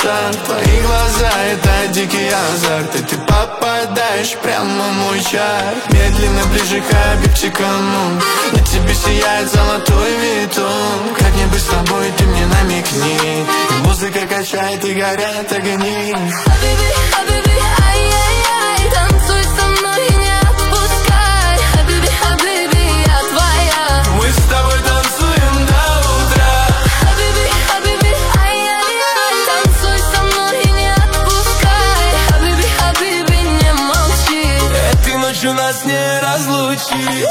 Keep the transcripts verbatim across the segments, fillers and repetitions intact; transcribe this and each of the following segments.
шаг. Твои глаза — это дикий азарт, и ты попадаешь прямо в мой чар. Медленно ближе к объективному, на тебе сияет золотой витон. Как нибудь с тобой ты мне намекни, и музыка качает, и горят огни. Хабиби, хабиби, ай-яй-яй, танцуй со мной и не отпускай. Хабиби, хабиби, я твоя. Мы с тобой танцуем до утра. Хабиби, хабиби, ай-яй-яй, танцуй со мной и не отпускай. Хабиби, хабиби, не молчи. Этой ночью нас не разлучить.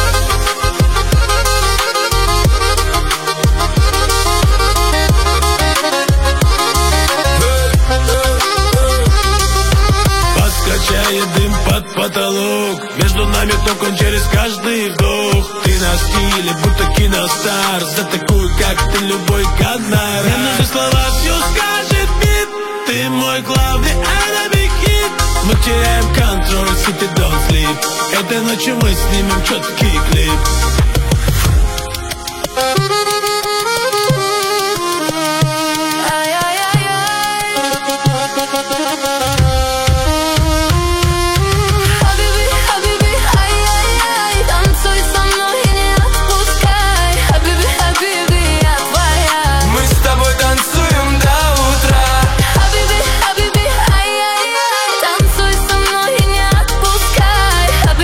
Качает дым под потолок, между нами током через каждый вдох. Ты на стиле, будто киностар, за такую, как ты, любой гонорар. Мне нужны слова, все скажет бит. Ты мой главный enemy hit. Мы теряем контроль, city don't sleep. Этой ночью мы снимем четкий клип.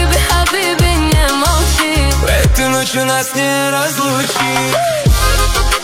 Ночью нас не разлучить.